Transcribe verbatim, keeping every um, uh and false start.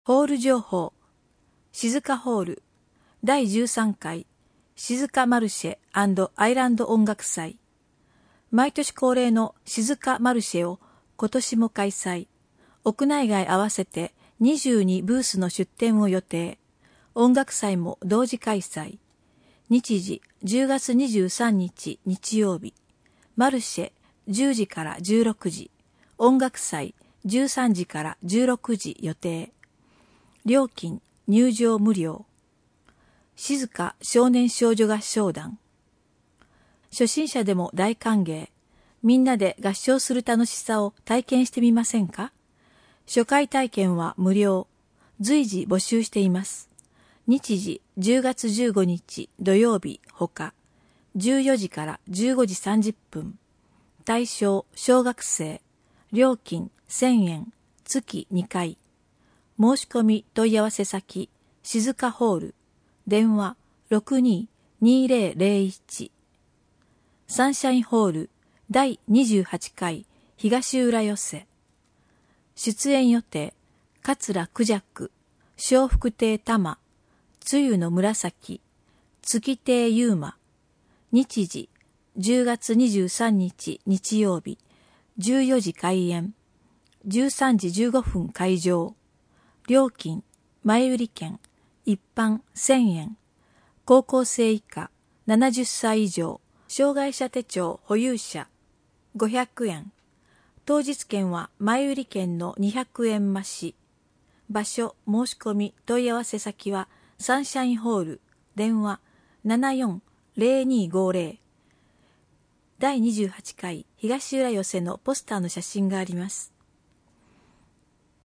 ホール情報。静かホールだいじゅうさんかい静かマルシェ&アイランド音楽祭。毎年恒例の静かマルシェを今年も開催。屋内外合わせてにじゅうにブースの出展を予定。音楽祭も同時開催。日時じゅうがつにじゅうさんにち日曜日。マルシェじゅうじからじゅうろくじ。音楽祭じゅうさんじからじゅうろくじ予定。料金入場無料。静か少年少女合唱団。初心者でも大歓迎。みんなで合唱する楽しさを体験してみませんか？初回体験は無料。随時募集しています。日時じゅうがつじゅうごにち土曜日ほか、じゅうよじからじゅうごじさんじゅっぷん。対象小学生。料金せんえん。月にかい。申し込み問い合わせ先、静かホール。電話 ろくにーにーぜろぜろいち。サンシャインホールだいにじゅうはちかい東浦寄せ。出演予定、桂クジャク、笑福亭玉、つゆの紫、月亭ゆうま。日時、じゅうがつにじゅうさんにち日曜日、じゅうよじ開演、じゅうさんじじゅうごふん会場。料金、前売り券、一般せんえん。高校生以下、ななじゅっさい以上、障害者手帳保有者、ごひゃくえん。当日券は前売り券のにひゃくえん増し。場所、申し込み、問い合わせ先は、サンシャインホール、電話 ななよんぜろぜろにーごぜろ。だいにじゅうはちかい東浦寄せのポスターの写真があります。